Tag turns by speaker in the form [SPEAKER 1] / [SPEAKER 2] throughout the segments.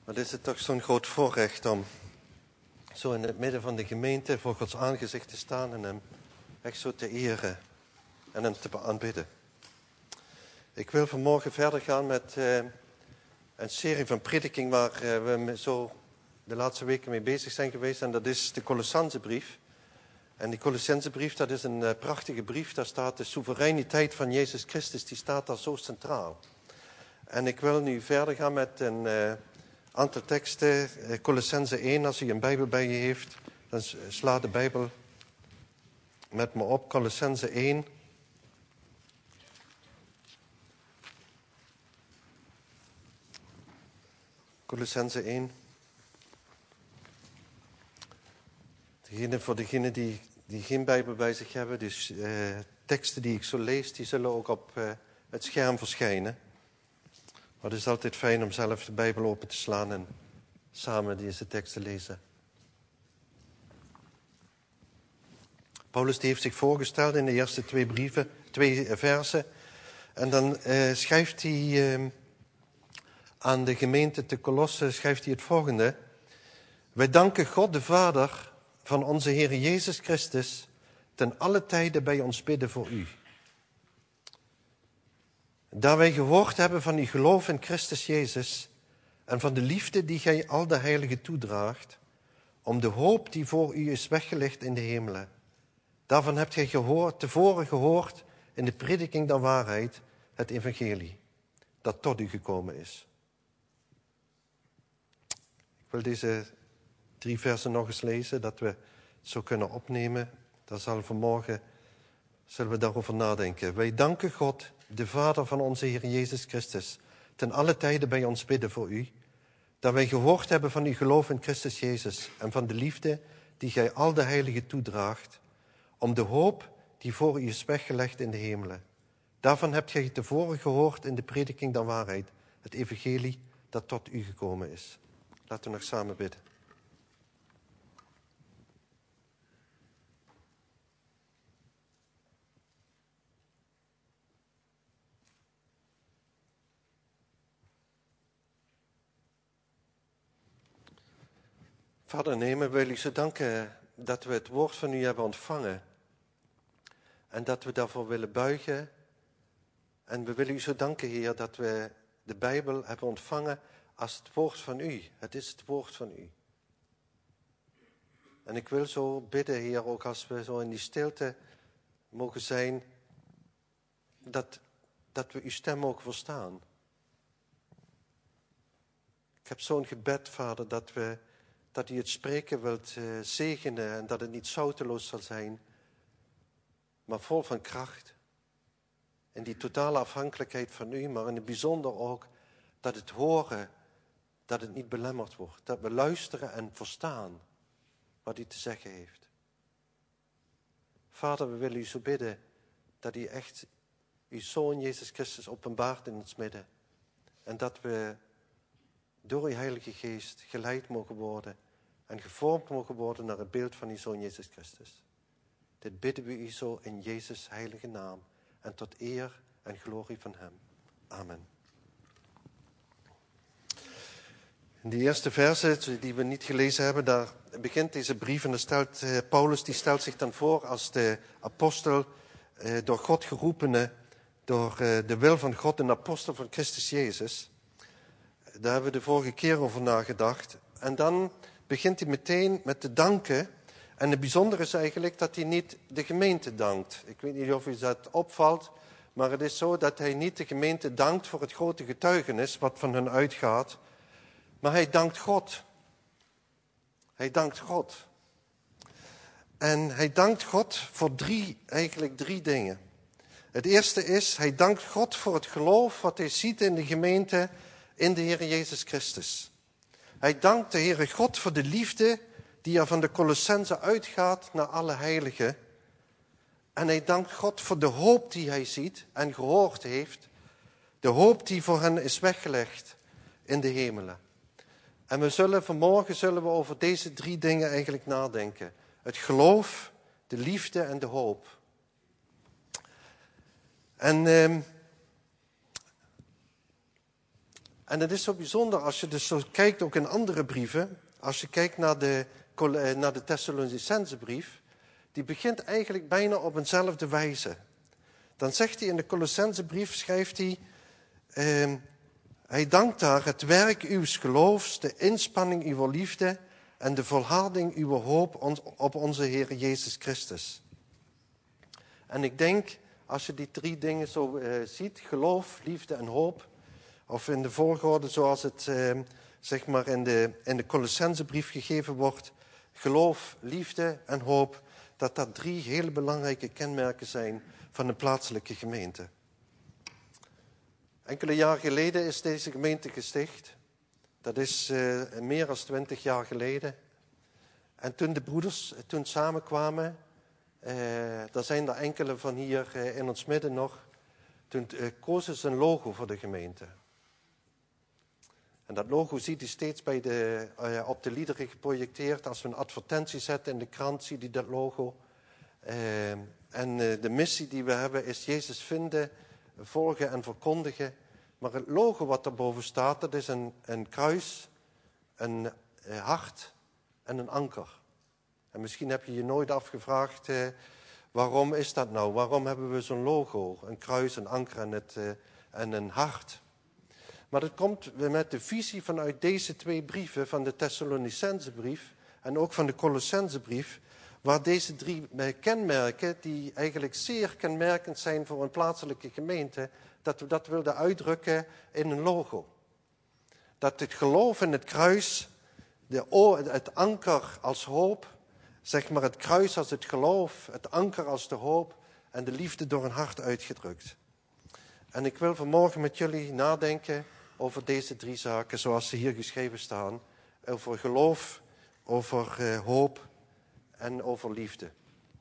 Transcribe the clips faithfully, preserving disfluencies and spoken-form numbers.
[SPEAKER 1] Wat is het toch zo'n groot voorrecht om zo in het midden van de gemeente voor Gods aangezicht te staan en hem echt zo te eren en hem te aanbidden. Ik wil vanmorgen verder gaan met uh, een serie van prediking waar uh, we zo de laatste weken mee bezig zijn geweest. En dat is de Colossensebrief. En die Colossensebrief, dat is een uh, prachtige brief. Daar staat de soevereiniteit van Jezus Christus, die staat daar zo centraal. En ik wil nu verder gaan met een uh, aantal teksten. Uh, Colossense één, als u een Bijbel bij je heeft, dan sla de Bijbel met me op. Colossense één. Colossense één. Degene, voor degenen die, die geen Bijbel bij zich hebben, dus uh, teksten die ik zo lees, die zullen ook op uh, het scherm verschijnen. Maar het is altijd fijn om zelf de Bijbel open te slaan en samen deze teksten lezen. Paulus die heeft zich voorgesteld in de eerste twee brieven, twee versen. En dan uh, schrijft hij uh, aan de gemeente te Colosse, schrijft hij het volgende. Wij danken God de Vader van onze Heer Jezus Christus ten alle tijden bij ons bidden voor u. Daar wij gehoord hebben van uw geloof in Christus Jezus en van de liefde die gij al de heiligen toedraagt, om de hoop die voor u is weggelegd in de hemelen. Daarvan hebt gij gehoord, tevoren gehoord in de prediking der waarheid, het evangelie, dat tot u gekomen is. Ik wil deze drie versen nog eens lezen, dat we het zo kunnen opnemen. Daar zal vanmorgen, zullen we daarover nadenken. Wij danken God, de Vader van onze Heer Jezus Christus, ten alle tijden bij ons bidden voor u, dat wij gehoord hebben van uw geloof in Christus Jezus en van de liefde die gij al de heiligen toedraagt, om de hoop die voor u is weggelegd in de hemelen. Daarvan hebt gij tevoren gehoord in de prediking der waarheid, het evangelie dat tot u gekomen is. Laten we nog samen bidden. Vader, nemen, we willen u zo danken dat we het woord van u hebben ontvangen. En dat we daarvoor willen buigen. En we willen u zo danken, Heer, dat we de Bijbel hebben ontvangen als het woord van u. Het is het woord van u. En ik wil zo bidden, Heer, ook als we zo in die stilte mogen zijn, dat, dat we uw stem mogen verstaan. Ik heb zo'n gebed, Vader, dat we... dat u het spreken wilt uh, zegenen en dat het niet zouteloos zal zijn, maar vol van kracht. In die totale afhankelijkheid van u, maar in het bijzonder ook dat het horen, dat het niet belemmerd wordt. Dat we luisteren en verstaan wat u te zeggen heeft. Vader, we willen u zo bidden dat u echt uw Zoon Jezus Christus openbaart in ons midden. En dat we door uw Heilige Geest geleid mogen worden en gevormd mogen worden naar het beeld van uw Zoon Jezus Christus. Dit bidden we u zo in Jezus' heilige naam en tot eer en glorie van hem. Amen. In de eerste verse die we niet gelezen hebben, daar begint deze brief en daar stelt uh, Paulus, die stelt zich dan voor als de apostel, uh, door God geroepene, door uh, de wil van God, een apostel van Christus Jezus. Daar hebben we de vorige keer over nagedacht. En dan begint hij meteen met te danken. En het bijzondere is eigenlijk dat hij niet de gemeente dankt. Ik weet niet of u dat opvalt, maar het is zo dat hij niet de gemeente dankt voor het grote getuigenis wat van hen uitgaat. Maar hij dankt God. Hij dankt God. En hij dankt God voor drie, eigenlijk drie dingen. Het eerste is, hij dankt God voor het geloof wat hij ziet in de gemeente in de Heer Jezus Christus. Hij dankt de Heere God voor de liefde die er van de Colossense uitgaat naar alle heiligen. En hij dankt God voor de hoop die hij ziet en gehoord heeft. De hoop die voor hen is weggelegd in de hemelen. En we zullen vanmorgen zullen we over deze drie dingen eigenlijk nadenken. Het geloof, de liefde en de hoop. En... Uh, En het is zo bijzonder als je dus zo kijkt, ook in andere brieven. Als je kijkt naar de, naar de Thessalonicensebrief. Die begint eigenlijk bijna op eenzelfde wijze. Dan zegt hij in de Colossensebrief, schrijft hij... Eh, hij dankt daar het werk uw geloofs, de inspanning uw liefde en de volharding uw hoop op onze Heer Jezus Christus. En ik denk, als je die drie dingen zo uh, ziet, geloof, liefde en hoop, of in de volgorde zoals het uh, zeg maar in de, in de Colossensebrief gegeven wordt, geloof, liefde en hoop, dat dat drie hele belangrijke kenmerken zijn van een plaatselijke gemeente. Enkele jaren geleden is deze gemeente gesticht. Dat is uh, meer dan twintig jaar geleden. En toen de broeders toen samenkwamen, uh, daar zijn er enkele van hier uh, in ons midden nog, toen uh, kozen ze een logo voor de gemeente. En dat logo ziet u steeds bij de, uh, op de liederen geprojecteerd. Als we een advertentie zetten in de krant, ziet u dat logo. Uh, en uh, de missie die we hebben is Jezus vinden, volgen en verkondigen. Maar het logo wat daarboven staat, dat is een, een kruis, een uh, hart en een anker. En misschien heb je je nooit afgevraagd, uh, waarom is dat nou? Waarom hebben we zo'n logo? Een kruis, een anker en, het, uh, en een hart. Maar dat komt met de visie vanuit deze twee brieven, van de Thessalonicensebrief en ook van de Colossensebrief, waar deze drie kenmerken, die eigenlijk zeer kenmerkend zijn voor een plaatselijke gemeente, dat we dat wilden uitdrukken in een logo. Dat het geloof in het kruis, de, het anker als hoop, zeg maar het kruis als het geloof, het anker als de hoop en de liefde door een hart uitgedrukt. En ik wil vanmorgen met jullie nadenken over deze drie zaken zoals ze hier geschreven staan. Over geloof, over uh, hoop en over liefde.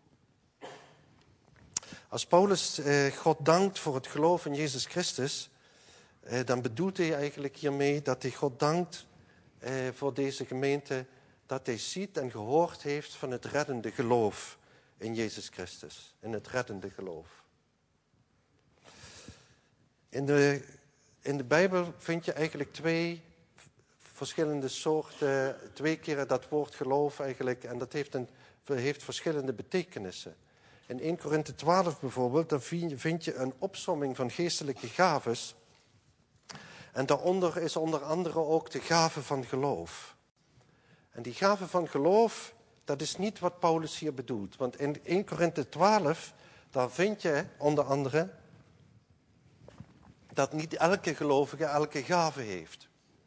[SPEAKER 1] Als Paulus uh, God dankt voor het geloof in Jezus Christus, uh, dan bedoelt hij eigenlijk hiermee dat hij God dankt uh, voor deze gemeente, dat hij ziet en gehoord heeft van het reddende geloof in Jezus Christus. In het reddende geloof. In de, in de Bijbel vind je eigenlijk twee verschillende soorten, twee keren dat woord geloof eigenlijk, en dat heeft, een, heeft verschillende betekenissen. In eerste Korinthe twaalf bijvoorbeeld, dan vind je een opsomming van geestelijke gaves. En daaronder is onder andere ook de gave van geloof. En die gave van geloof, dat is niet wat Paulus hier bedoelt. Want in eerste Korinthe twaalf, daar vind je onder andere dat niet elke gelovige elke gave heeft.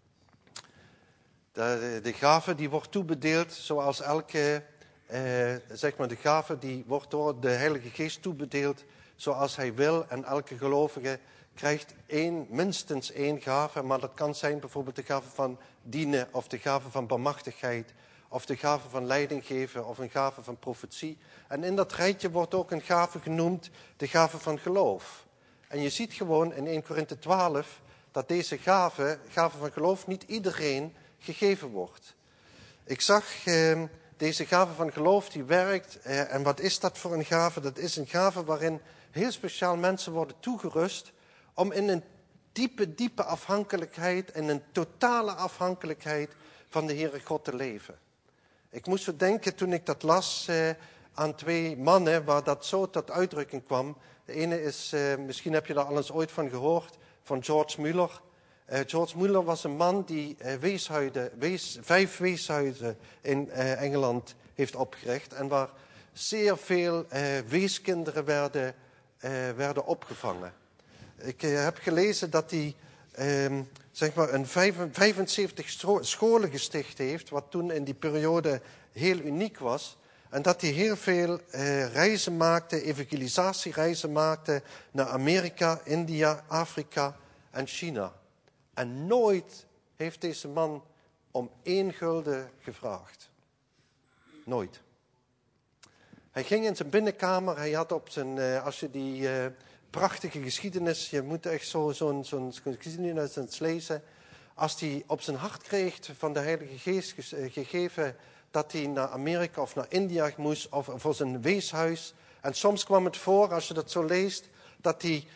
[SPEAKER 1] De, de gave die wordt toebedeeld zoals elke, eh, zeg maar de gave die wordt door de Heilige Geest toebedeeld zoals hij wil. En elke gelovige krijgt één, minstens één gave. Maar dat kan zijn bijvoorbeeld de gave van dienen of de gave van barmhartigheid of de gave van leiding geven of een gave van profetie. En in dat rijtje wordt ook een gave genoemd, de gave van geloof. En je ziet gewoon in eerste Korinthe twaalf dat deze gave, gave van geloof, niet iedereen gegeven wordt. Ik zag eh, deze gave van geloof die werkt. Eh, en wat is dat voor een gave? Dat is een gave waarin heel speciaal mensen worden toegerust om in een diepe, diepe afhankelijkheid en een totale afhankelijkheid van de Heere God te leven. Ik moest zo denken toen ik dat las eh, aan twee mannen waar dat zo tot uitdrukking kwam. De ene is, uh, misschien heb je daar al eens ooit van gehoord, van George Muller. Uh, George Muller was een man die uh, weeshuiden, wees, vijf weeshuizen in uh, Engeland heeft opgericht. En waar zeer veel uh, weeskinderen werden, uh, werden opgevangen. Ik uh, heb gelezen dat hij uh, zeg maar een vijfenzeventig scholen gesticht heeft, wat toen in die periode heel uniek was. En dat hij heel veel eh, reizen maakte, evangelisatiereizen maakte naar Amerika, India, Afrika en China. En nooit heeft deze man om één gulden gevraagd. Nooit. Hij ging in zijn binnenkamer, hij had op zijn, eh, als je die eh, prachtige geschiedenis, je moet echt zo'n zo zo'n geschiedenis eens lezen. Als hij op zijn hart kreeg van de Heilige Geest gegeven dat hij naar Amerika of naar India moest of voor zijn weeshuis. En soms kwam het voor, als je dat zo leest, dat hij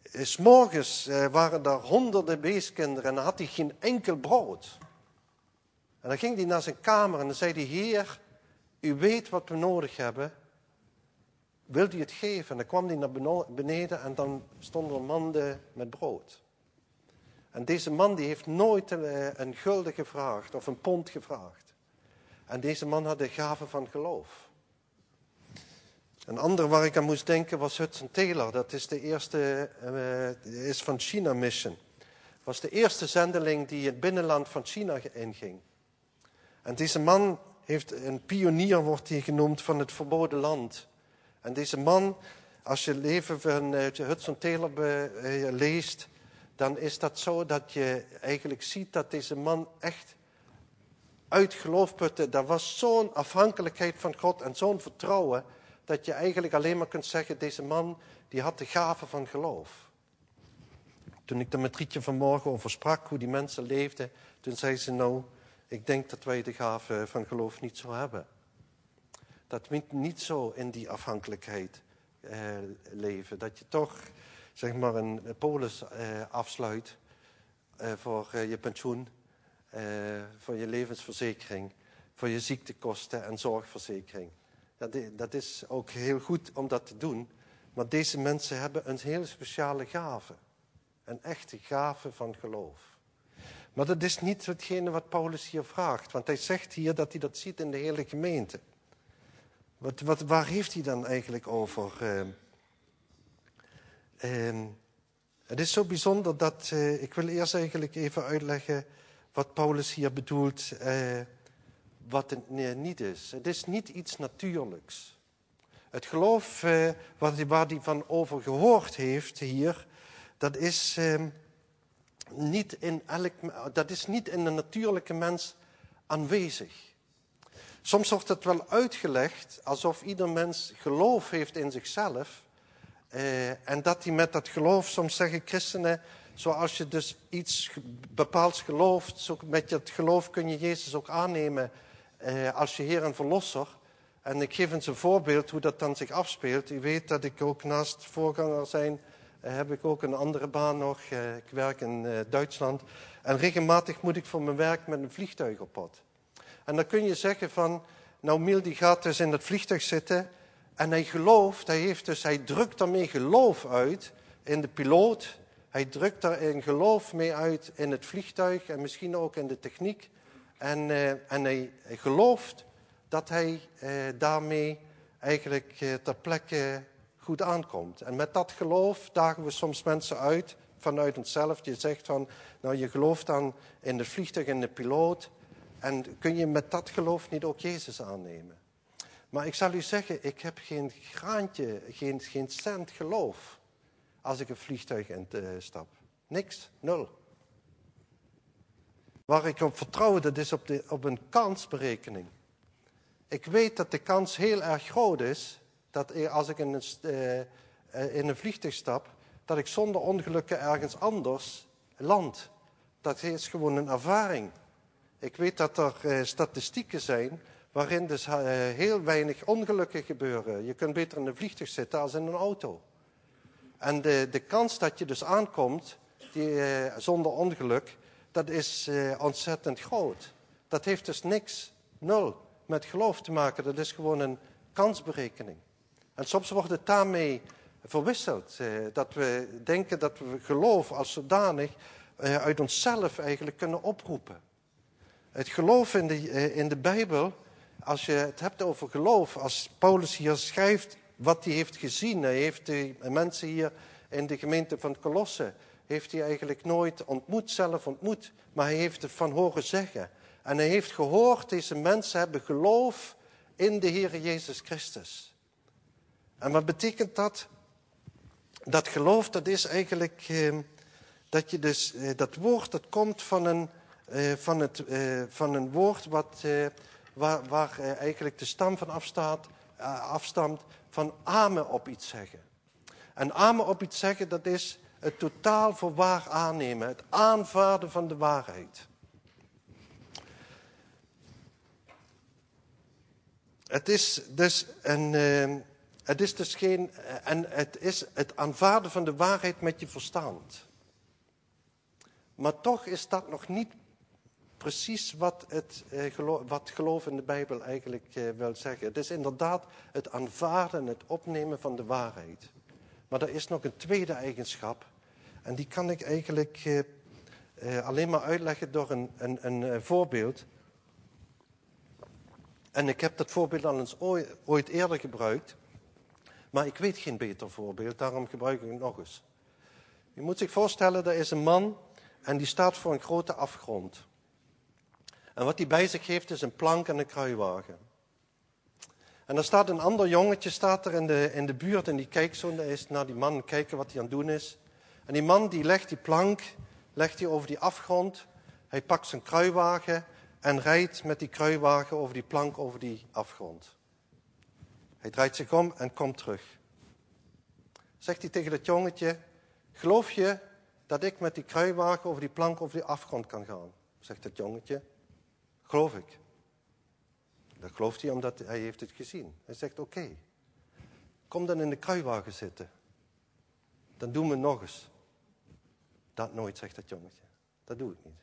[SPEAKER 1] 'S morgens uh, waren daar honderden weeskinderen en dan had hij geen enkel brood. En dan ging hij naar zijn kamer en dan zei hij, Heer, u weet wat we nodig hebben. Wilt u het geven? En dan kwam hij naar beneden en dan stonden er manden met brood. En deze man die heeft nooit een, een gulden gevraagd of een pond gevraagd. En deze man had de gave van geloof. Een ander waar ik aan moest denken was Hudson Taylor. Dat is de eerste, uh, is van China Mission. Was de eerste zendeling die het binnenland van China inging. En deze man heeft, een pionier wordt hij genoemd van het verboden land. En deze man, als je het leven van uh, Hudson Taylor be, uh, leest, dan is dat zo dat je eigenlijk ziet dat deze man echt uit geloof putte. Er was zo'n afhankelijkheid van God en zo'n vertrouwen, dat je eigenlijk alleen maar kunt zeggen, deze man die had de gave van geloof. Toen ik er met Rietje vanmorgen over sprak, hoe die mensen leefden, toen zei ze, nou, ik denk dat wij de gave van geloof niet zo hebben. Dat we niet zo in die afhankelijkheid eh, leven. Dat je toch, zeg maar, een polis eh, afsluit eh, voor eh, je pensioen, eh, voor je levensverzekering, voor je ziektekosten en zorgverzekering. Dat, dat is ook heel goed om dat te doen. Maar deze mensen hebben een hele speciale gave. Een echte gave van geloof. Maar dat is niet hetgene wat Paulus hier vraagt. Want hij zegt hier dat hij dat ziet in de hele gemeente. Wat, wat, waar heeft hij dan eigenlijk over? Uh, uh, het is zo bijzonder dat... Uh, ik wil eerst eigenlijk even uitleggen wat Paulus hier bedoelt... Uh, wat het nee, niet is. Het is niet iets natuurlijks. Het geloof uh, waar hij, waar hij van over gehoord heeft hier... dat is, uh, niet in elk, dat is niet in de natuurlijke mens aanwezig. Soms wordt het wel uitgelegd alsof ieder mens geloof heeft in zichzelf. Uh, en dat hij met dat geloof, soms zeggen christenen... zoals je dus iets bepaalds gelooft... zo met dat geloof kun je Jezus ook aannemen... Uh, als je Heer en Verlosser. En ik geef eens een voorbeeld hoe dat dan zich afspeelt. U weet dat ik ook naast voorganger zijn... Uh, heb ik ook een andere baan nog. Uh, ik werk in uh, Duitsland. En regelmatig moet ik voor mijn werk met een vliegtuig op pad. En dan kun je zeggen van... Nou, Miel die gaat dus in dat vliegtuig zitten... en hij gelooft, hij, heeft dus, hij drukt daarmee geloof uit... in de piloot. Hij drukt daar een geloof mee uit in het vliegtuig... en misschien ook in de techniek... En, uh, en hij, hij gelooft dat hij uh, daarmee eigenlijk uh, ter plekke goed aankomt. En met dat geloof dagen we soms mensen uit vanuit onszelf. Je zegt van, nou je gelooft dan in het vliegtuig en de piloot. En kun je met dat geloof niet ook Jezus aannemen? Maar ik zal u zeggen, ik heb geen graantje, geen, geen cent geloof als ik een vliegtuig instap. Niks, nul. Waar ik op vertrouw, dat is op, de, op een kansberekening. Ik weet dat de kans heel erg groot is, dat als ik in een, uh, in een vliegtuig stap, dat ik zonder ongelukken ergens anders land. Dat is gewoon een ervaring. Ik weet dat er uh, statistieken zijn, waarin dus uh, heel weinig ongelukken gebeuren. Je kunt beter in een vliegtuig zitten als in een auto. En de, de kans dat je dus aankomt, die, uh, zonder ongeluk... dat is uh, ontzettend groot. Dat heeft dus niks, nul, met geloof te maken. Dat is gewoon een kansberekening. En soms wordt het daarmee verwisseld. Uh, dat we denken dat we geloof als zodanig uh, uit onszelf eigenlijk kunnen oproepen. Het geloof in de, uh, in de Bijbel, als je het hebt over geloof, als Paulus hier schrijft wat hij heeft gezien. Hij heeft de mensen hier in de gemeente van Colosse... heeft hij eigenlijk nooit ontmoet, zelf ontmoet. Maar hij heeft het van horen zeggen. En hij heeft gehoord, deze mensen hebben geloof in de Heer Jezus Christus. En wat betekent dat? Dat geloof, dat is eigenlijk... Eh, dat je dus, eh, dat woord, dat komt van een, eh, van het, eh, van een woord... Wat, eh, waar, waar eh, eigenlijk de stam van afstaat, uh, afstamt van amen op iets zeggen. En amen op iets zeggen, dat is... het totaal voor waar aannemen. Het aanvaarden van de waarheid. Het is dus een, Het is dus geen, en het is het aanvaarden van de waarheid met je verstand. Maar toch is dat nog niet precies wat het eh, geloof, wat geloof in de Bijbel eigenlijk eh, wil zeggen. Het is inderdaad het aanvaarden en het opnemen van de waarheid. Maar er is nog een tweede eigenschap. En die kan ik eigenlijk eh, eh, alleen maar uitleggen door een, een, een uh, voorbeeld. En ik heb dat voorbeeld al eens ooit, ooit eerder gebruikt. Maar ik weet geen beter voorbeeld, daarom gebruik ik het nog eens. Je moet zich voorstellen, er is een man en die staat voor een grote afgrond. En wat hij bij zich heeft is een plank en een kruiwagen. En er staat een ander jongetje staat er in de, in de buurt en die kijkt zo naar die man, kijken wat hij aan het doen is. En die man die legt die plank, legt hij over die afgrond. Hij pakt zijn kruiwagen en rijdt met die kruiwagen over die plank over die afgrond. Hij draait zich om en komt terug. Zegt hij tegen dat jongetje, geloof je dat ik met die kruiwagen over die plank over die afgrond kan gaan? Zegt dat jongetje, geloof ik. Dat gelooft hij omdat hij heeft het gezien. Hij zegt, oké, okay, kom dan in de kruiwagen zitten. Dan doen we het nog eens. Dat nooit, zegt dat jongetje. Dat doe ik niet.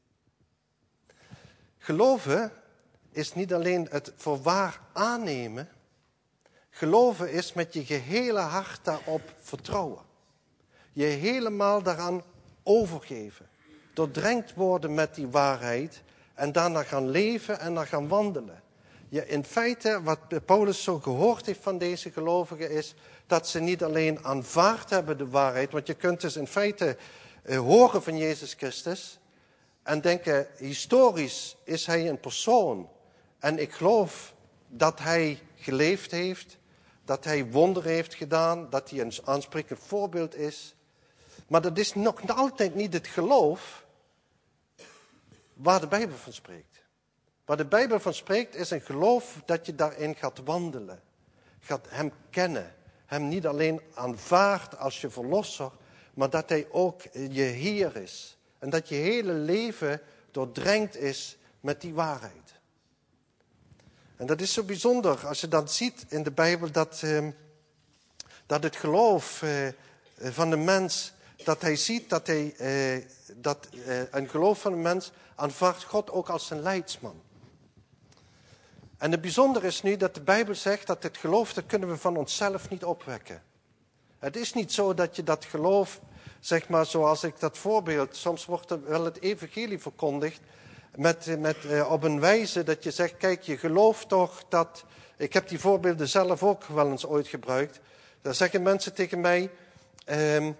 [SPEAKER 1] Geloven is niet alleen het voor waar aannemen. Geloven is met je gehele hart daarop vertrouwen. Je helemaal daaraan overgeven. Doordrenkt worden met die waarheid. En daarna gaan leven en dan gaan wandelen. Je in feite, wat Paulus zo gehoord heeft van deze gelovigen is, dat ze niet alleen aanvaard hebben de waarheid. Want je kunt dus in feite uh, horen van Jezus Christus. En denken, historisch is hij een persoon. En ik geloof dat hij geleefd heeft. Dat hij wonderen heeft gedaan. Dat hij een aansprekend voorbeeld is. Maar dat is nog altijd niet het geloof waar de Bijbel van spreekt. Waar de Bijbel van spreekt is een geloof dat je daarin gaat wandelen. Gaat hem kennen. Hem niet alleen aanvaardt als je verlosser. Maar dat hij ook je Heer is. En dat je hele leven doordrenkt is met die waarheid. En dat is zo bijzonder als je dan ziet in de Bijbel dat, eh, dat het geloof eh, van de mens, dat hij ziet dat, hij, eh, dat eh, een geloof van de mens aanvaardt God ook als zijn leidsman. En het bijzondere is nu dat de Bijbel zegt dat het geloof, dat kunnen we van onszelf niet opwekken. Het is niet zo dat je dat geloof, zeg maar zoals ik dat voorbeeld, soms wordt er wel het evangelie verkondigd, met, met, uh, op een wijze dat je zegt, kijk, je gelooft toch dat, ik heb die voorbeelden zelf ook wel eens ooit gebruikt, dan zeggen mensen tegen mij, um,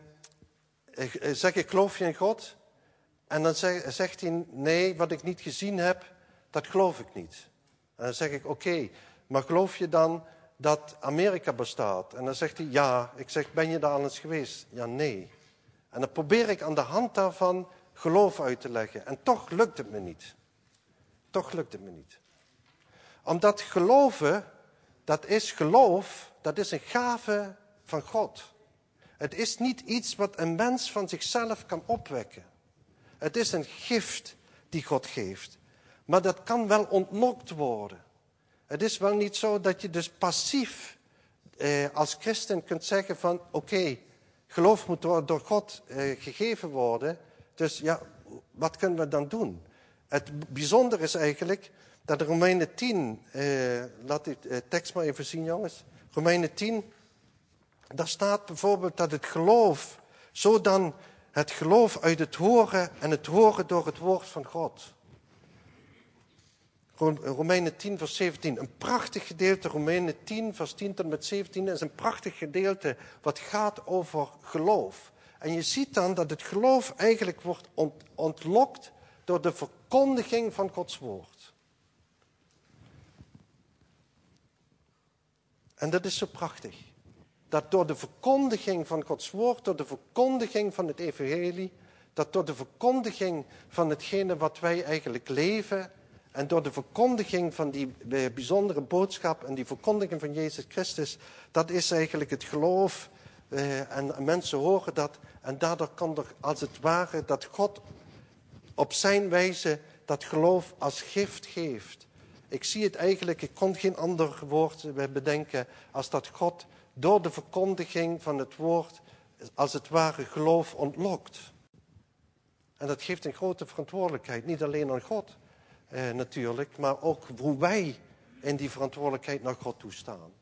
[SPEAKER 1] zeg ik, geloof je in God? En dan zeg, zegt hij, nee, wat ik niet gezien heb, dat geloof ik niet. En dan zeg ik, oké, okay, maar geloof je dan dat Amerika bestaat? En dan zegt hij, ja. Ik zeg, ben je daar al eens geweest? Ja, nee. En dan probeer ik aan de hand daarvan geloof uit te leggen. En toch lukt het me niet. Toch lukt het me niet. Omdat geloven, dat is geloof, dat is een gave van God. Het is niet iets wat een mens van zichzelf kan opwekken. Het is een gift die God geeft. Maar dat kan wel ontlokt worden. Het is wel niet zo dat je dus passief eh, als christen kunt zeggen van oké, okay, geloof moet door, door God eh, gegeven worden. Dus ja, wat kunnen we dan doen? Het bijzondere is eigenlijk dat de Romeinen tien, eh, laat die eh, tekst maar even zien jongens. Romeinen tien, daar staat bijvoorbeeld dat het geloof, zo dan het geloof uit het horen en het horen door het woord van God. Romeinen tien vers zeventien, een prachtig gedeelte, Romeinen tien vers tien tot en met zeventien, is een prachtig gedeelte wat gaat over geloof. En je ziet dan dat het geloof eigenlijk wordt ont- ontlokt door de verkondiging van Gods woord. En dat is zo prachtig. Dat door de verkondiging van Gods woord, door de verkondiging van het evangelie, dat door de verkondiging van hetgene wat wij eigenlijk leven, en door de verkondiging van die bijzondere boodschap en die verkondiging van Jezus Christus, dat is eigenlijk het geloof. Eh, en mensen horen dat. En daardoor kan er als het ware dat God op zijn wijze dat geloof als gift geeft. Ik zie het eigenlijk, ik kon geen ander woord bedenken als dat God door de verkondiging van het woord als het ware geloof ontlokt. En dat geeft een grote verantwoordelijkheid, niet alleen aan God eh, natuurlijk, maar ook hoe wij in die verantwoordelijkheid naar God toe staan.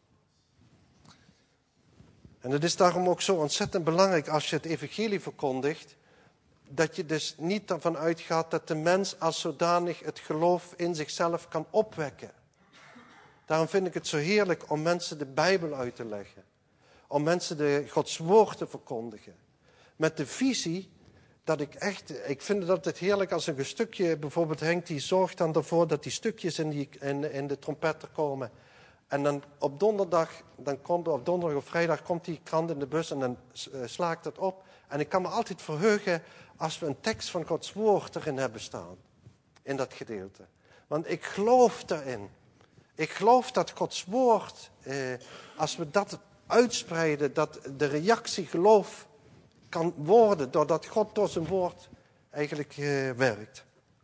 [SPEAKER 1] En het is daarom ook zo ontzettend belangrijk als je het evangelie verkondigt, dat je dus niet ervan uitgaat dat de mens als zodanig het geloof in zichzelf kan opwekken. Daarom vind ik het zo heerlijk om mensen de Bijbel uit te leggen. Om mensen de Gods woord te verkondigen. Met de visie dat ik echt, ik vind het altijd heerlijk als een stukje bijvoorbeeld Henk, die zorgt dan ervoor dat die stukjes in, die, in, in de trompetter komen. En dan op donderdag, dan komt, op donderdag of vrijdag komt die krant in de bus en dan uh, sla ik dat op. En ik kan me altijd verheugen als we een tekst van Gods woord erin hebben staan. In dat gedeelte. Want ik geloof daarin. Ik geloof dat Gods woord, eh, als we dat uitspreiden, dat de reactie geloof kan worden doordat God door zijn woord eigenlijk eh, werkt.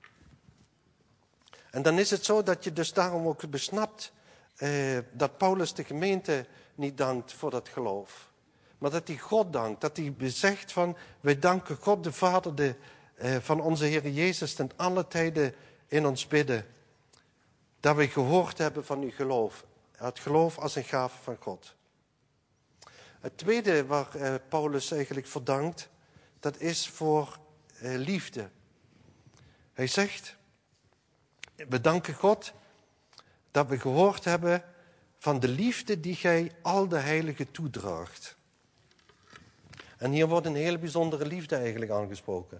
[SPEAKER 1] En dan is het zo dat je dus daarom ook besnapt eh, dat Paulus de gemeente niet dankt voor dat geloof. Maar dat hij God dankt, dat hij zegt van, wij danken God de Vader de, eh, van onze Heer Jezus ten alle tijden in ons bidden. Dat wij gehoord hebben van uw geloof. Het geloof als een gave van God. Het tweede waar eh, Paulus eigenlijk voor dankt, dat is voor eh, liefde. Hij zegt, we danken God dat we gehoord hebben van de liefde die gij al de heiligen toedraagt. En hier wordt een hele bijzondere liefde eigenlijk aangesproken.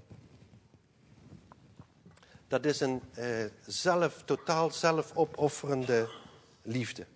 [SPEAKER 1] Dat is een eh, zelf, totaal zelfopofferende liefde.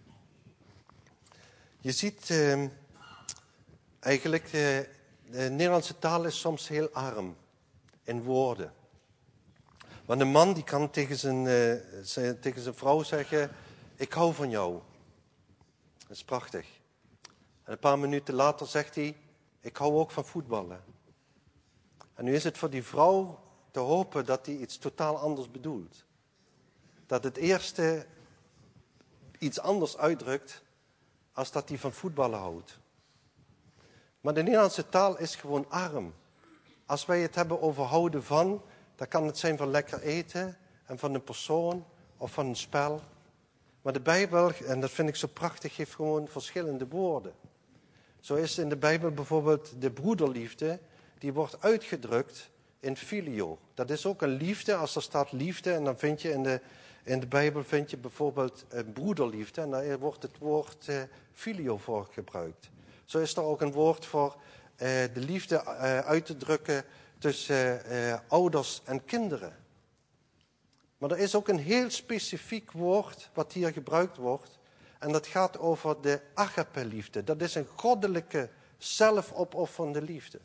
[SPEAKER 1] Je ziet eh, eigenlijk, eh, de Nederlandse taal is soms heel arm in woorden. Want een man die kan tegen zijn, uh, zijn, tegen zijn vrouw zeggen, ik hou van jou. Dat is prachtig. En een paar minuten later zegt hij, ik hou ook van voetballen. En nu is het voor die vrouw te hopen dat hij iets totaal anders bedoelt. Dat het eerste iets anders uitdrukt als dat hij van voetballen houdt. Maar de Nederlandse taal is gewoon arm. Als wij het hebben over houden van, dan kan het zijn van lekker eten en van een persoon of van een spel. Maar de Bijbel, en dat vind ik zo prachtig, heeft gewoon verschillende woorden. Zo is in de Bijbel bijvoorbeeld de broederliefde, die wordt uitgedrukt in filio. Dat is ook een liefde, als er staat liefde, en dan vind je in de, in de Bijbel vind je bijvoorbeeld een broederliefde, en daar wordt het woord uh, filio voor gebruikt. Zo is er ook een woord voor uh, de liefde uh, uit te drukken tussen uh, ouders en kinderen. Maar er is ook een heel specifiek woord wat hier gebruikt wordt. En dat gaat over de agape-liefde. Dat is een goddelijke, zelfopofferende liefde.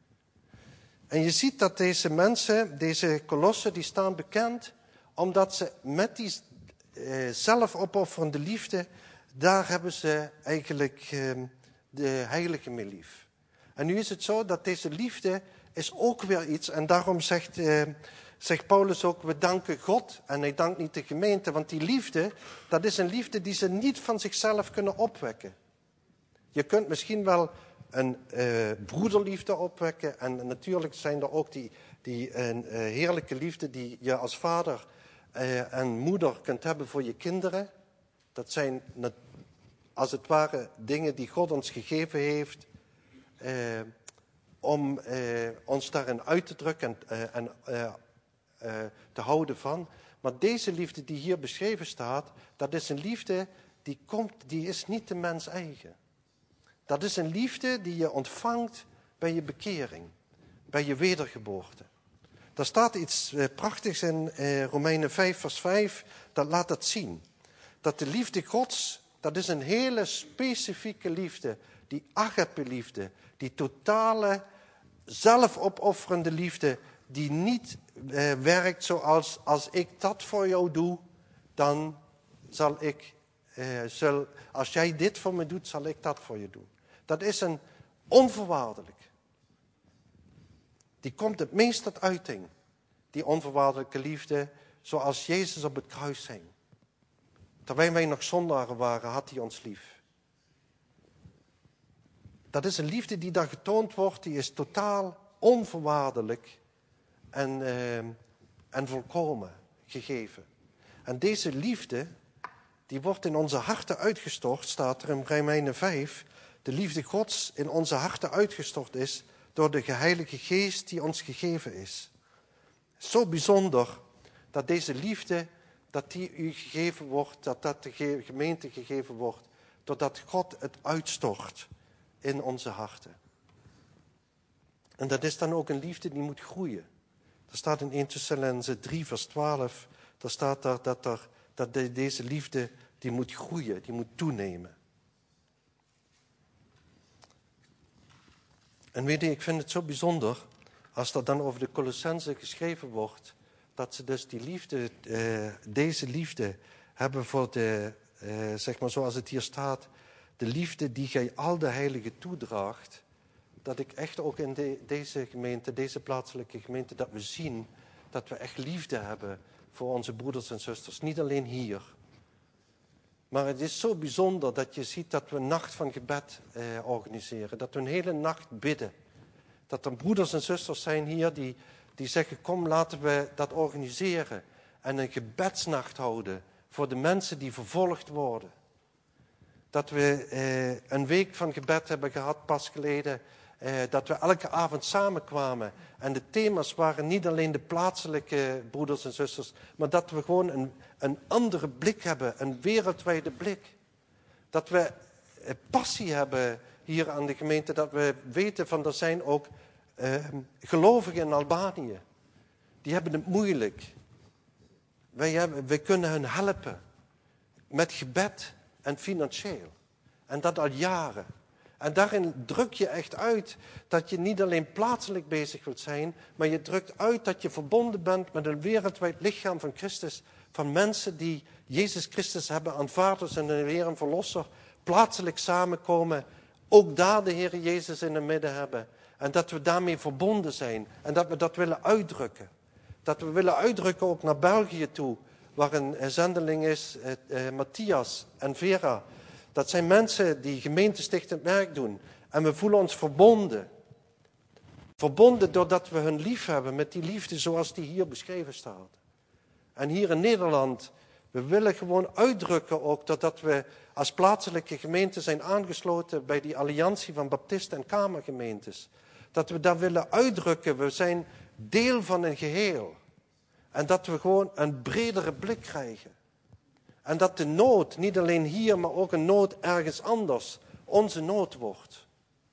[SPEAKER 1] En je ziet dat deze mensen, deze kolossen, die staan bekend omdat ze met die uh, zelfopofferende liefde, daar hebben ze eigenlijk uh, de heilige mee lief. En nu is het zo dat deze liefde is ook weer iets, en daarom zegt, uh, zegt Paulus ook, we danken God. En hij dankt niet de gemeente, want die liefde, dat is een liefde die ze niet van zichzelf kunnen opwekken. Je kunt misschien wel een uh, broederliefde opwekken, en natuurlijk zijn er ook die, die een uh, heerlijke liefde die je als vader uh, en moeder kunt hebben voor je kinderen. Dat zijn als het ware dingen die God ons gegeven heeft, uh, om uh, ons daarin uit te drukken en, uh, en uh, uh, te houden van. Maar deze liefde die hier beschreven staat, dat is een liefde die komt, die is niet de mens eigen. Dat is een liefde die je ontvangt bij je bekering, bij je wedergeboorte. Daar staat iets uh, prachtigs in uh, Romeinen vijf vers vijf, dat laat dat zien. Dat de liefde Gods, dat is een hele specifieke liefde, die agape-liefde, die totale, zelfopofferende liefde, die niet uh, werkt zoals, als ik dat voor jou doe, dan zal ik, uh, zal, als jij dit voor me doet, zal ik dat voor je doen. Dat is een onvoorwaardelijk. Die komt het meest tot uiting, die onvoorwaardelijke liefde, zoals Jezus op het kruis hing. Terwijl wij nog zondaren waren, had hij ons lief. Dat is een liefde die daar getoond wordt, die is totaal onvoorwaardelijk en, uh, en volkomen gegeven. En deze liefde, die wordt in onze harten uitgestort, staat er in Romeinen vijf. De liefde Gods in onze harten uitgestort is door de Heilige Geest die ons gegeven is. Zo bijzonder dat deze liefde, dat die u gegeven wordt, dat dat de gemeente gegeven wordt, doordat God het uitstort in onze harten. En dat is dan ook een liefde die moet groeien. Er staat in eerste Thessalonicenzen drie vers twaalf, daar staat daar dat, er, dat de, deze liefde die moet groeien, die moet toenemen. En weet je, ik vind het zo bijzonder, als er dan over de Colossenzen geschreven wordt, dat ze dus die liefde, uh, deze liefde hebben voor de, uh, zeg maar zoals het hier staat, de liefde die gij al de heiligen toedraagt, dat ik echt ook in de, deze gemeente, deze plaatselijke gemeente, dat we zien dat we echt liefde hebben voor onze broeders en zusters. Niet alleen hier. Maar het is zo bijzonder dat je ziet dat we een nacht van gebed eh, organiseren. Dat we een hele nacht bidden. Dat er broeders en zusters zijn hier die, die zeggen, kom laten we dat organiseren. En een gebedsnacht houden voor de mensen die vervolgd worden. Dat we eh, een week van gebed hebben gehad pas geleden. Eh, dat we elke avond samenkwamen. En de thema's waren niet alleen de plaatselijke broeders en zusters. Maar dat we gewoon een, een andere blik hebben. Een wereldwijde blik. Dat we eh, passie hebben hier aan de gemeente. Dat we weten van er zijn ook eh, gelovigen in Albanië. Die hebben het moeilijk. Wij, hebben, wij kunnen hen helpen. Met gebed en financieel. En dat al jaren. En daarin druk je echt uit dat je niet alleen plaatselijk bezig wilt zijn, maar je drukt uit dat je verbonden bent met een wereldwijd lichaam van Christus, van mensen die Jezus Christus hebben aanvaard als hun Heer en Verlosser, plaatselijk samenkomen, ook daar de Heer Jezus in het midden hebben. En dat we daarmee verbonden zijn en dat we dat willen uitdrukken. Dat we willen uitdrukken ook naar België toe, waar een zendeling is, eh, Matthias en Vera. Dat zijn mensen die gemeentestichtend werk doen. En we voelen ons verbonden. Verbonden doordat we hun lief hebben met die liefde zoals die hier beschreven staat. En hier in Nederland, we willen gewoon uitdrukken ook doordat we als plaatselijke gemeente zijn aangesloten bij die alliantie van baptisten en kamergemeentes. Dat we daar willen uitdrukken, we zijn deel van een geheel. En dat we gewoon een bredere blik krijgen. En dat de nood, niet alleen hier, maar ook een nood ergens anders, onze nood wordt.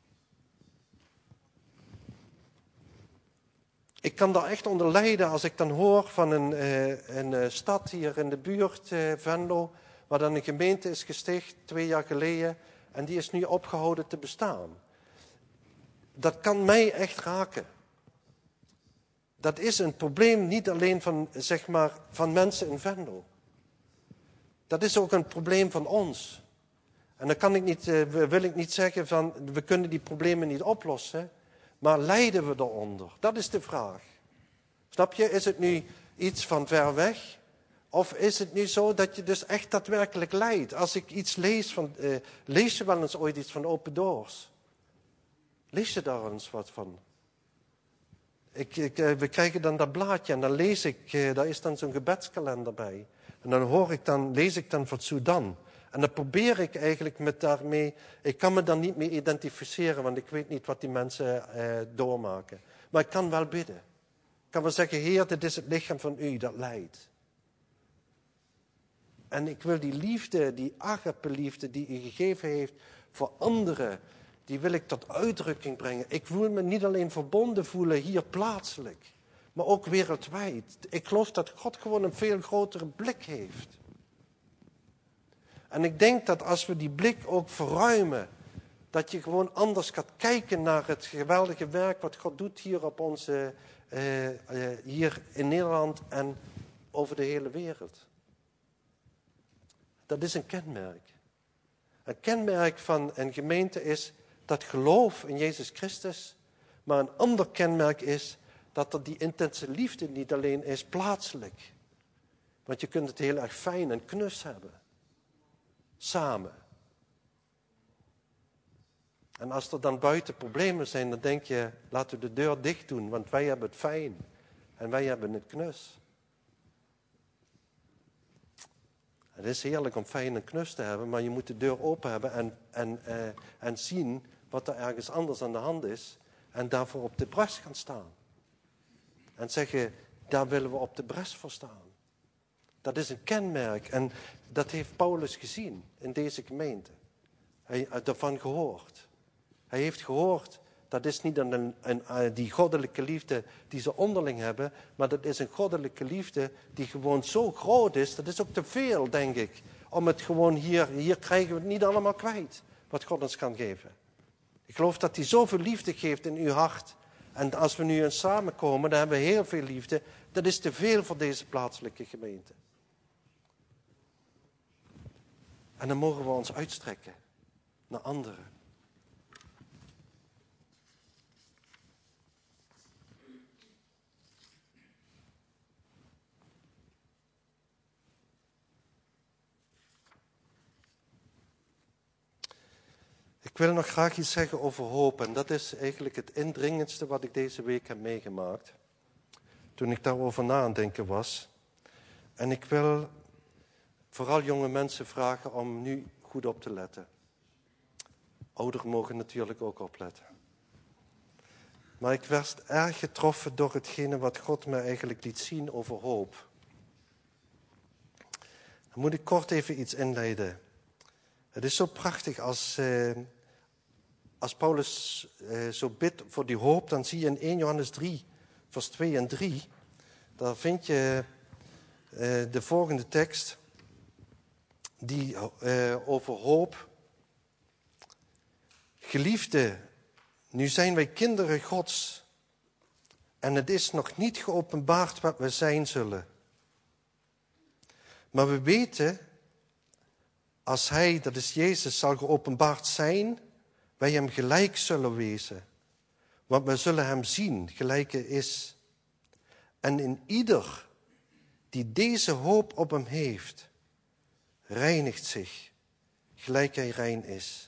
[SPEAKER 1] Ik kan daar echt onder lijden als ik dan hoor van een, uh, een uh, stad hier in de buurt, uh, Venlo, waar dan een gemeente is gesticht twee jaar geleden en die is nu opgehouden te bestaan. Dat kan mij echt raken. Dat is een probleem niet alleen van, zeg maar, van mensen in Venlo. Dat is ook een probleem van ons. En dan kan ik niet, uh, wil ik niet zeggen van we kunnen die problemen niet oplossen. Maar lijden we eronder? Dat is de vraag. Snap je? Is het nu iets van ver weg? Of is het nu zo dat je dus echt daadwerkelijk lijdt? Als ik iets lees van... Uh, lees je wel eens ooit iets van Open Doors? Lees je daar eens wat van? Ik, ik, uh, we krijgen dan dat blaadje en dan lees ik... Uh, daar is dan zo'n gebedskalender bij. En dan hoor ik dan, lees ik dan van Sudan. En dan probeer ik eigenlijk met daarmee... Ik kan me dan niet mee identificeren, want ik weet niet wat die mensen eh, doormaken. Maar ik kan wel bidden. Ik kan wel zeggen, Heer, dit is het lichaam van u dat lijdt. En ik wil die liefde, die agape-liefde die u gegeven heeft voor anderen, die wil ik tot uitdrukking brengen. Ik wil me niet alleen verbonden voelen hier plaatselijk, maar ook wereldwijd. Ik geloof dat God gewoon een veel grotere blik heeft. En ik denk dat als we die blik ook verruimen, dat je gewoon anders gaat kijken naar het geweldige werk wat God doet hier op onze, uh, uh, hier in Nederland en over de hele wereld. Dat is een kenmerk. Een kenmerk van een gemeente is dat geloof in Jezus Christus, maar een ander kenmerk is dat er die intense liefde niet alleen is plaatselijk. Want je kunt het heel erg fijn en knus hebben. Samen. En als er dan buiten problemen zijn, dan denk je, laten we de deur dicht doen, want wij hebben het fijn. En wij hebben het knus. Het is heerlijk om fijn en knus te hebben, maar je moet de deur open hebben en, en, uh, en zien wat er ergens anders aan de hand is. En daarvoor op de bres gaan staan. En zeggen, daar willen we op de bres voor staan. Dat is een kenmerk en dat heeft Paulus gezien in deze gemeente. Hij heeft ervan gehoord. Hij heeft gehoord, dat is niet een, een, een, die goddelijke liefde die ze onderling hebben, maar dat is een goddelijke liefde die gewoon zo groot is, dat is ook te veel, denk ik, om het gewoon hier, hier krijgen we het niet allemaal kwijt, wat God ons kan geven. Ik geloof dat hij zoveel liefde geeft in uw hart. En als we nu eens samenkomen, dan hebben we heel veel liefde. Dat is te veel voor deze plaatselijke gemeente. En dan mogen we ons uitstrekken naar anderen. Ik wil nog graag iets zeggen over hoop. En dat is eigenlijk het indringendste wat ik deze week heb meegemaakt. Toen ik daarover na aan het denken was. En ik wil vooral jonge mensen vragen om nu goed op te letten. Ouderen mogen natuurlijk ook opletten. Maar ik werd erg getroffen door hetgene wat God me eigenlijk liet zien over hoop. Dan moet ik kort even iets inleiden. Het is zo prachtig als, eh, als Paulus eh, zo bidt voor die hoop. Dan zie je in eerste Johannes drie, vers twee en drie. Daar vind je eh, de volgende tekst. Die eh, over hoop. Geliefde, nu zijn wij kinderen Gods. En het is nog niet geopenbaard wat we zijn zullen. Maar we weten, als hij, dat is Jezus, zal geopenbaard zijn, wij hem gelijk zullen wezen. Want we zullen hem zien, gelijk hij is. En in ieder die deze hoop op hem heeft, reinigt zich, gelijk hij rein is.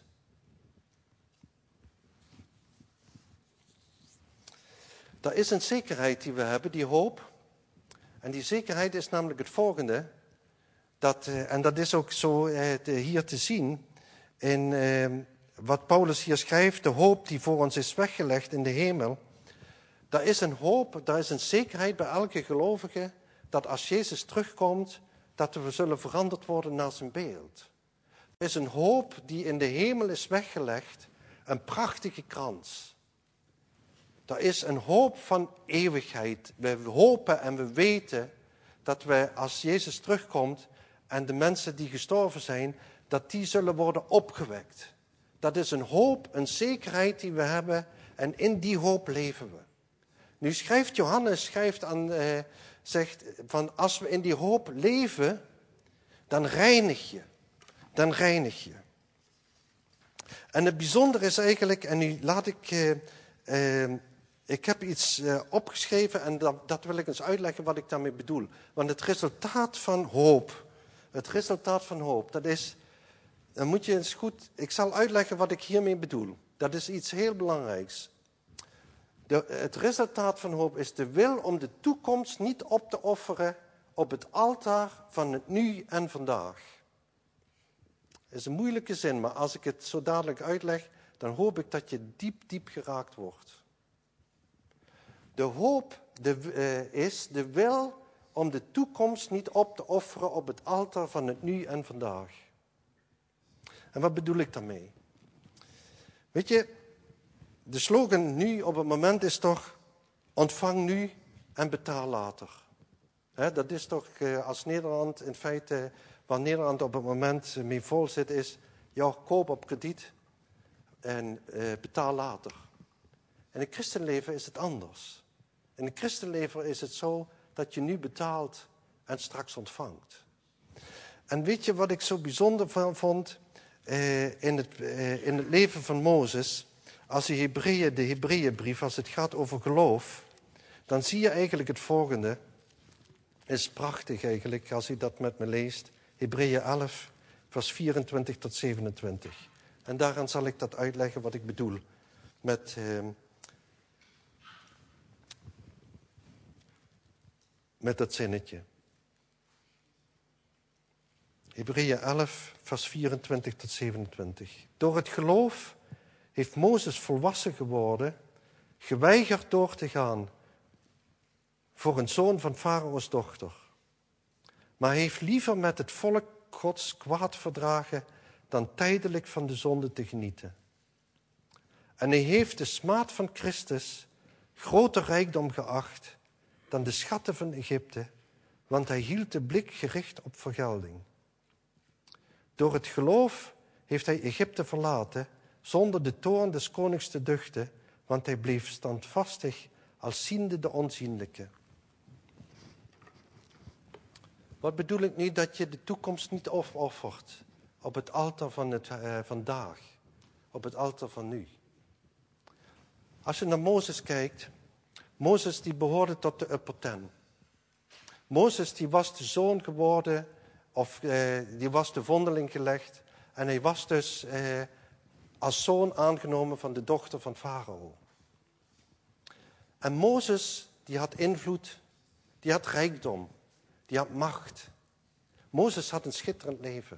[SPEAKER 1] Er is een zekerheid die we hebben, die hoop. En die zekerheid is namelijk het volgende. Dat, en dat is ook zo hier te zien in wat Paulus hier schrijft. De hoop die voor ons is weggelegd in de hemel. Daar is een hoop, daar is een zekerheid bij elke gelovige. Dat als Jezus terugkomt, dat we zullen veranderd worden naar zijn beeld. Er is een hoop die in de hemel is weggelegd. Een prachtige krans. Er is een hoop van eeuwigheid. We hopen en we weten dat we als Jezus terugkomt en de mensen die gestorven zijn, dat die zullen worden opgewekt. Dat is een hoop, een zekerheid die we hebben en in die hoop leven we. Nu schrijft Johannes, schrijft aan, eh, zegt van als we in die hoop leven, dan reinig je. Dan reinig je. En het bijzondere is eigenlijk, en nu laat ik... Eh, eh, Ik heb iets uh, opgeschreven en dat, dat wil ik eens uitleggen wat ik daarmee bedoel. Want het resultaat van hoop, het resultaat van hoop, dat is, dan moet je eens goed, ik zal uitleggen wat ik hiermee bedoel. Dat is iets heel belangrijks. De, het resultaat van hoop is de wil om de toekomst niet op te offeren op het altaar van het nu en vandaag. Dat is een moeilijke zin, maar als ik het zo dadelijk uitleg, dan hoop ik dat je diep, diep geraakt wordt. De hoop de, uh, is de wil om de toekomst niet op te offeren op het altaar van het nu en vandaag. En wat bedoel ik daarmee? Weet je, de slogan nu op het moment is toch ontvang nu en betaal later. He, dat is toch uh, als Nederland in feite, waar Nederland op het moment mee vol zit, is ja, koop op krediet en uh, betaal later. In het christenleven is het anders. In het christenleven is het zo dat je nu betaalt en straks ontvangt. En weet je wat ik zo bijzonder vond eh, in, het, eh, in het leven van Mozes? Als je Hebreeën, de Hebreeënbrief, als het gaat over geloof, dan zie je eigenlijk het volgende. Het is prachtig eigenlijk als je dat met me leest. Hebreeën elf, vers vierentwintig tot zevenentwintig. En daaraan zal ik dat uitleggen wat ik bedoel met, uh, met dat zinnetje. Hebreeën elf, vers vierentwintig tot zevenentwintig. Door het geloof heeft Mozes volwassen geworden, geweigerd door te gaan voor een zoon van Farao's dochter. Maar hij heeft liever met het volk Gods kwaad verdragen dan tijdelijk van de zonde te genieten. En hij heeft de smaad van Christus groter rijkdom geacht dan de schatten van Egypte, want hij hield de blik gericht op vergelding. Door het geloof heeft hij Egypte verlaten, zonder de toorn des konings te duchten, want hij bleef standvastig als ziende de onzienlijke. Wat bedoel ik nu? Dat je de toekomst niet opoffert op het altaar van het uh, vandaag, op het altaar van nu. Als je naar Mozes kijkt, Mozes die behoorde tot de upper ten. Mozes die was de zoon geworden, of uh, die was de vondeling gelegd, en hij was dus uh, als zoon aangenomen van de dochter van Farao. En Mozes die had invloed, die had rijkdom, die had macht. Mozes had een schitterend leven.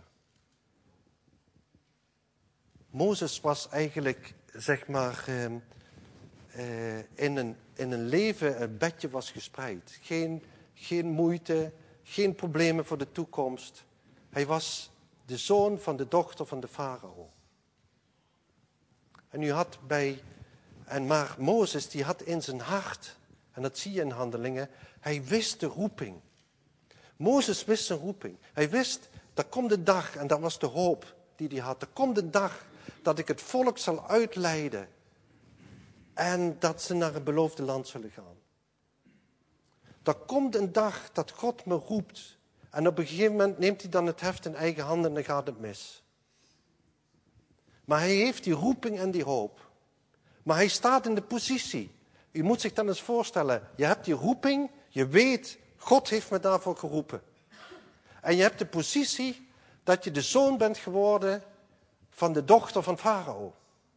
[SPEAKER 1] Mozes was eigenlijk, zeg maar, uh, uh, in, een, in een leven, een bedje was gespreid. Geen, geen moeite, geen problemen voor de toekomst. Hij was de zoon van de dochter van de farao. En u had bij, en maar Mozes die had in zijn hart, en dat zie je in Handelingen, hij wist de roeping. Mozes wist zijn roeping. Hij wist, er komt een dag, en dat was de hoop die hij had. Er komt een dag dat ik het volk zal uitleiden. En dat ze naar het beloofde land zullen gaan. Er komt een dag dat God me roept. En op een gegeven moment neemt hij dan het heft in eigen handen en dan gaat het mis. Maar hij heeft die roeping en die hoop. Maar hij staat in de positie. U moet zich dan eens voorstellen. Je hebt die roeping. Je weet, God heeft me daarvoor geroepen. En je hebt de positie dat je de zoon bent geworden van de dochter van Farao.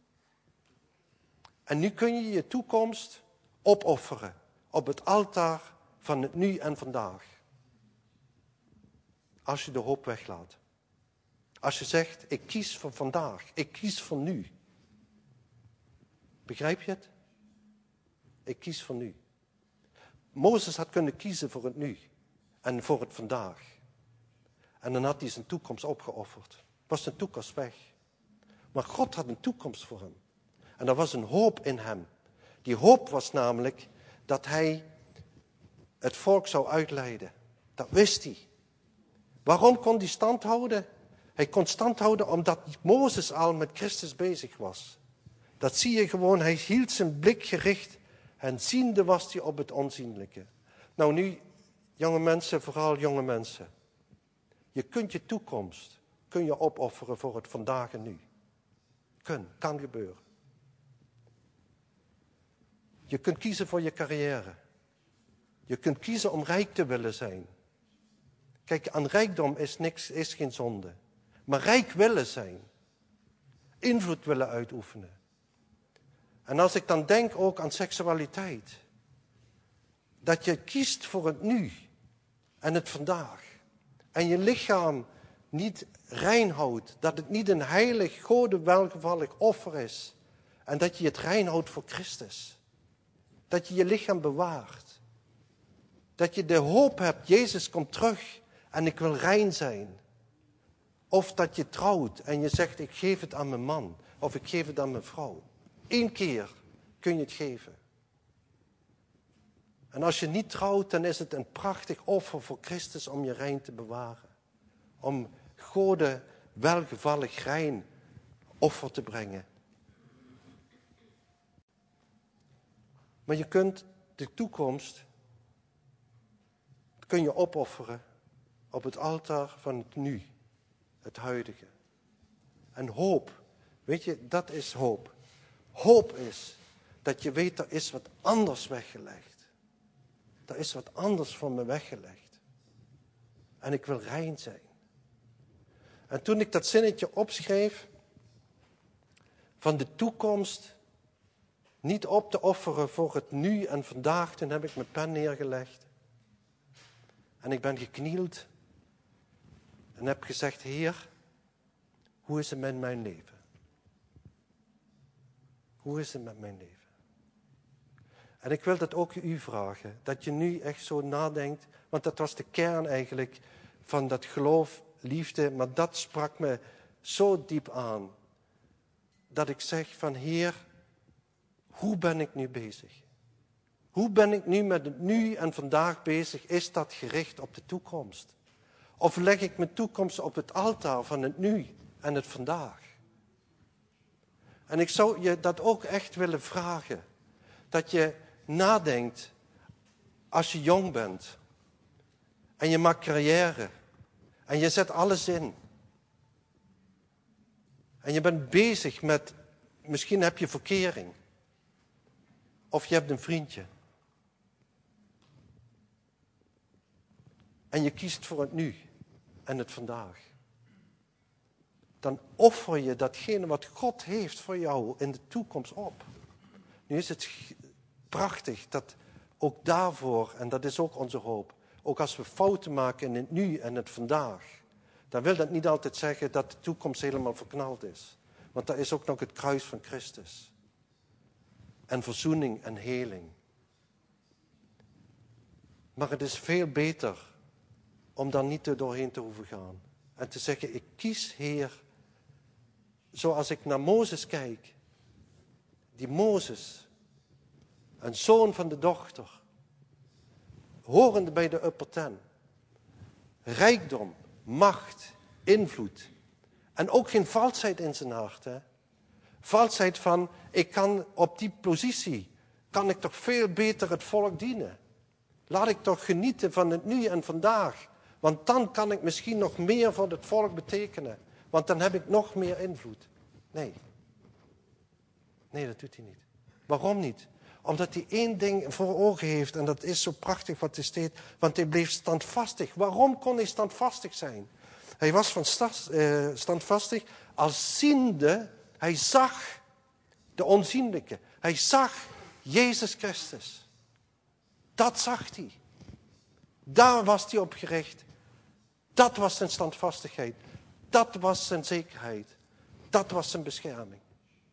[SPEAKER 1] En nu kun je je toekomst opofferen op het altaar van het nu en vandaag. Als je de hoop weglaat. Als je zegt, ik kies voor vandaag, ik kies voor nu. Begrijp je het? Ik kies voor nu. Mozes had kunnen kiezen voor het nu en voor het vandaag. En dan had hij zijn toekomst opgeofferd. Was zijn toekomst weg. Maar God had een toekomst voor hem. En er was een hoop in hem. Die hoop was namelijk dat hij het volk zou uitleiden. Dat wist hij. Waarom kon hij stand houden? Hij kon stand houden omdat Mozes al met Christus bezig was. Dat zie je gewoon. Hij hield zijn blik gericht en ziende was hij op het onzienlijke. Nou nu, jonge mensen, vooral jonge mensen. Je kunt je toekomst, kun je opofferen voor het vandaag en nu. Kun, kan gebeuren. Je kunt kiezen voor je carrière. Je kunt kiezen om rijk te willen zijn. Kijk, aan rijkdom is, niks, is geen zonde. Maar rijk willen zijn. Invloed willen uitoefenen. En als ik dan denk ook aan seksualiteit. Dat je kiest voor het nu en het vandaag. En je lichaam niet rein houdt. Dat het niet een heilig, gode, welgevallig offer is. En dat je het rein houdt voor Christus. Dat je je lichaam bewaart. Dat je de hoop hebt, Jezus komt terug en ik wil rein zijn. Of dat je trouwt en je zegt, ik geef het aan mijn man. Of ik geef het aan mijn vrouw. Eén keer kun je het geven. En als je niet trouwt, dan is het een prachtig offer voor Christus om je rein te bewaren. Om gode, welgevallig rein offer te brengen. Maar je kunt de toekomst, kun je opofferen op het altaar van het nu, het huidige. En hoop, weet je, dat is hoop. Hoop is dat je weet, er is wat anders weggelegd. Er is wat anders voor me weggelegd. En ik wil rein zijn. En toen ik dat zinnetje opschreef, van de toekomst niet op te offeren voor het nu en vandaag, toen heb ik mijn pen neergelegd. En ik ben geknield en heb gezegd, Heer, hoe is het met mijn leven? Hoe is het met mijn leven? En ik wil dat ook u vragen, dat je nu echt zo nadenkt, want dat was de kern eigenlijk van dat geloof, liefde, maar dat sprak me zo diep aan, dat ik zeg van Heer, hoe ben ik nu bezig? Hoe ben ik nu met het nu en vandaag bezig? Is dat gericht op de toekomst? Of leg ik mijn toekomst op het altaar van het nu en het vandaag? En ik zou je dat ook echt willen vragen. Dat je nadenkt als je jong bent. En je maakt carrière. En je zet alles in. En je bent bezig met, misschien heb je verkering. Of je hebt een vriendje. En je kiest voor het nu en het vandaag. Dan offer je datgene wat God heeft voor jou in de toekomst op. Nu is het prachtig dat ook daarvoor, en dat is ook onze hoop, ook als we fouten maken in het nu en het vandaag, dan wil dat niet altijd zeggen dat de toekomst helemaal verknald is. Want daar is ook nog het kruis van Christus. En verzoening en heling. Maar het is veel beter om daar niet doorheen te hoeven gaan. En te zeggen, ik kies, Heer, zoals ik naar Mozes kijk. Die Mozes, een zoon van de dochter, horende bij de upper ten. Rijkdom, macht, invloed. En ook geen valsheid in zijn hart. Hè? Valsheid van, ik kan op die positie, kan ik toch veel beter het volk dienen. Laat ik toch genieten van het nu en vandaag. Want dan kan ik misschien nog meer voor het volk betekenen. Want dan heb ik nog meer invloed. Nee. Nee, dat doet hij niet. Waarom niet? Omdat hij één ding voor ogen heeft. En dat is zo prachtig wat er staat. Want hij bleef standvastig. Waarom kon hij standvastig zijn? Hij was van standvastig als ziende. Hij zag de onzienlijke. Hij zag Jezus Christus. Dat zag hij. Daar was hij op gericht. Dat was zijn standvastigheid. Dat was zijn zekerheid. Dat was zijn bescherming.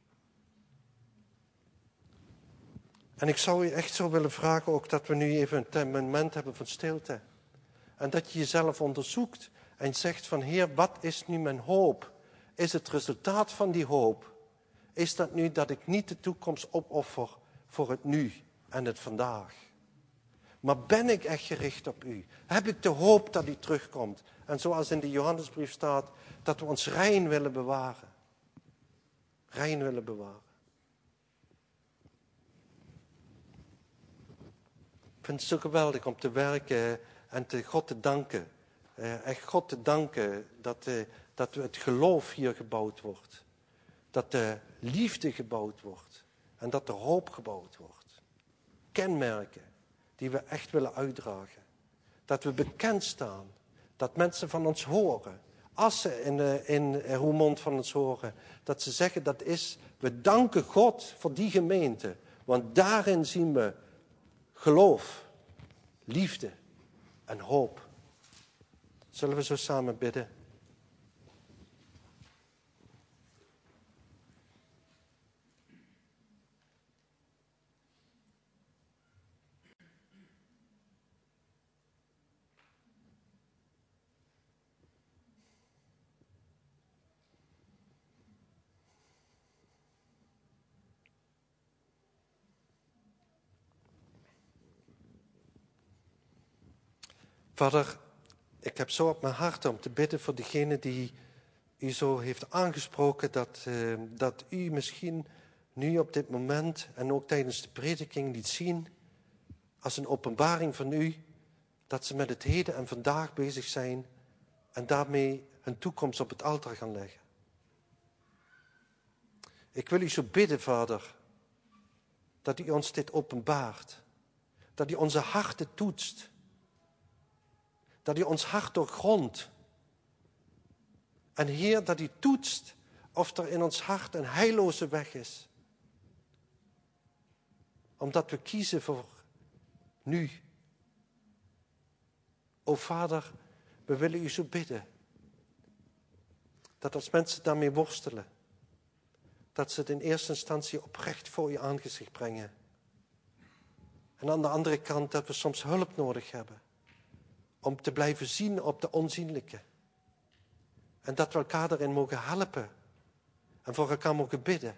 [SPEAKER 1] En ik zou je echt zo willen vragen ook dat we nu even een moment hebben van stilte. En dat je jezelf onderzoekt en zegt van Heer, wat is nu mijn hoop? Is het resultaat van die hoop? Is dat nu dat ik niet de toekomst opoffer voor het nu en het vandaag? Maar ben ik echt gericht op u? Heb ik de hoop dat u terugkomt? En zoals in de Johannesbrief staat, dat we ons rein willen bewaren. Rein willen bewaren. Ik vind het zo geweldig om te werken en te God te danken. Echt God te danken dat, dat het geloof hier gebouwd wordt. Dat de liefde gebouwd wordt. En dat de hoop gebouwd wordt. Kenmerken die we echt willen uitdragen. Dat we bekend staan. Dat mensen van ons horen. Als ze in, in Roermond van ons horen. Dat ze zeggen dat is, we danken God voor die gemeente. Want daarin zien we geloof, liefde en hoop. Zullen we zo samen bidden? Vader, ik heb zo op mijn hart om te bidden voor degene die u zo heeft aangesproken, dat, uh, dat u misschien nu op dit moment en ook tijdens de prediking liet zien, als een openbaring van u, dat ze met het heden en vandaag bezig zijn en daarmee hun toekomst op het altaar gaan leggen. Ik wil u zo bidden, Vader, dat u ons dit openbaart, dat u onze harten toetst, dat u ons hart doorgrondt En Heer, dat u toetst of er in ons hart een heilloze weg is. Omdat we kiezen voor nu. O Vader, we willen u zo bidden. Dat als mensen daarmee worstelen, dat ze het in eerste instantie oprecht voor je aangezicht brengen. En aan de andere kant dat we soms hulp nodig hebben. Om te blijven zien op de onzienlijke. En dat we elkaar daarin mogen helpen. En voor elkaar mogen bidden.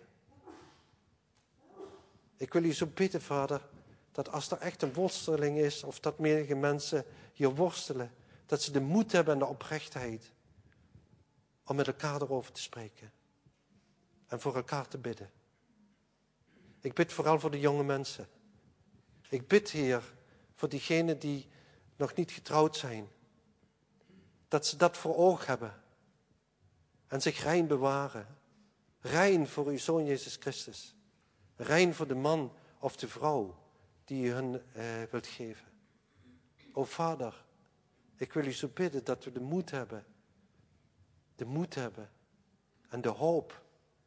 [SPEAKER 1] Ik wil u zo bidden, Vader, dat als er echt een worsteling is, of dat meerdere mensen hier worstelen, dat ze de moed hebben en de oprechtheid om met elkaar erover te spreken. En voor elkaar te bidden. Ik bid vooral voor de jonge mensen. Ik bid, Heer, voor diegenen die nog niet getrouwd zijn. Dat ze dat voor oog hebben. En zich rein bewaren. Rein voor uw Zoon Jezus Christus. Rein voor de man of de vrouw die u hun eh, wilt geven. O Vader, ik wil u zo bidden dat we de moed hebben. De moed hebben. En de hoop.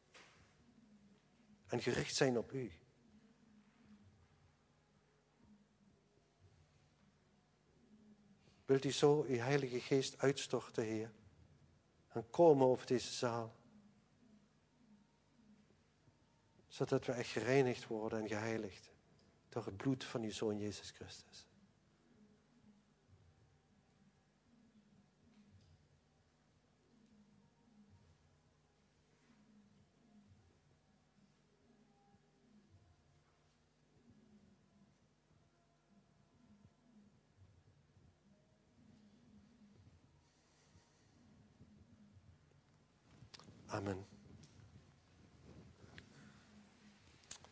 [SPEAKER 1] En gericht zijn op u. Wilt u zo uw Heilige Geest uitstorten, Heer. En komen over deze zaal. Zodat we echt gereinigd worden en geheiligd. Door het bloed van uw Zoon Jezus Christus. Amen.